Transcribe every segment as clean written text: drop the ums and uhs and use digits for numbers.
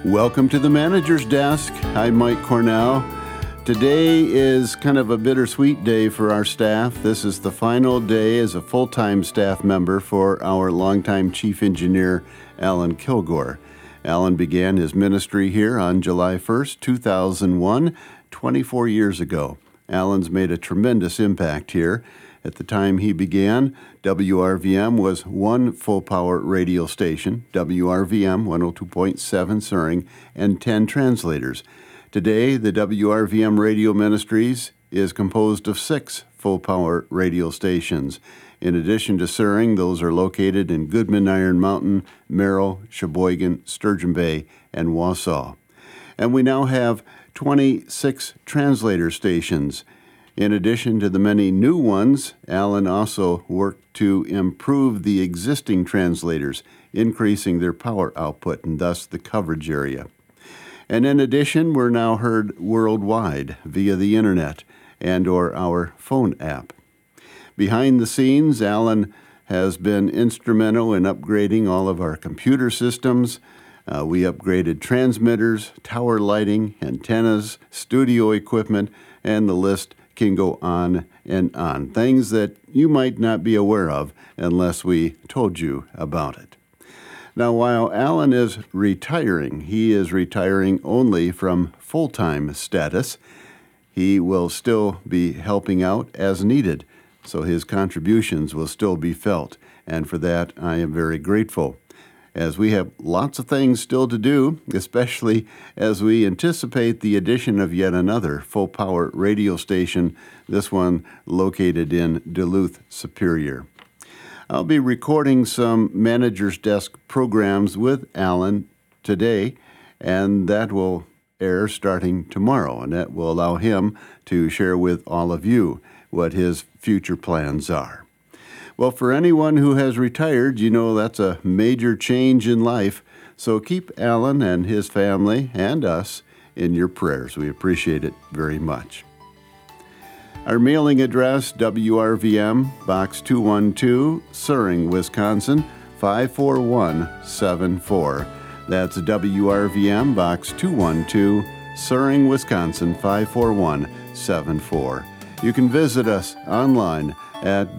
Welcome to the Manager's Desk. I'm Mike Cornell. Today is kind of a bittersweet day for our staff. This is the final day as a full-time staff member for our longtime Chief Engineer, Alan Kilgore. Alan began his ministry here on July 1st, 2001, 24 years ago. Alan's made a tremendous impact here. At the time he began, WRVM was one full-power radio station, WRVM 102.7 Suring, and 10 translators. Today, the WRVM Radio Ministries is composed of 6 full-power radio stations. In addition to Suring, those are located in Goodman, Iron Mountain, Merrill, Sheboygan, Sturgeon Bay, and Wausau. And we now have 26 translator stations. In addition to the many new ones, Alan also worked to improve the existing translators, increasing their power output and thus the coverage area. And in addition, we're now heard worldwide via the internet and or our phone app. Behind the scenes, Alan has been instrumental in upgrading all of our computer systems. We upgraded transmitters, tower lighting, antennas, studio equipment, and the list can go on and on. Things that you might not be aware of unless we told you about it. Now, while Alan is retiring, he is retiring only from full-time status. He will still be helping out as needed, so his contributions will still be felt, and for that I am very grateful. As we have lots of things still to do, especially as we anticipate the addition of yet another full-power radio station, this one located in Duluth, Superior. I'll be recording some Manager's Desk programs with Alan today, and that will air starting tomorrow, and that will allow him to share with all of you what his future plans are. Well, for anyone who has retired, you know that's a major change in life, so keep Alan and his family and us in your prayers. We appreciate it very much. Our mailing address, WRVM, Box 212, Suring, Wisconsin, 54174. That's WRVM, Box 212, Suring, Wisconsin, 54174. You can visit us online at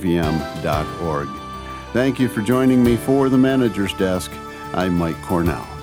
WRVM.org. Thank you for joining me for the Manager's Desk. I'm Mike Cornell.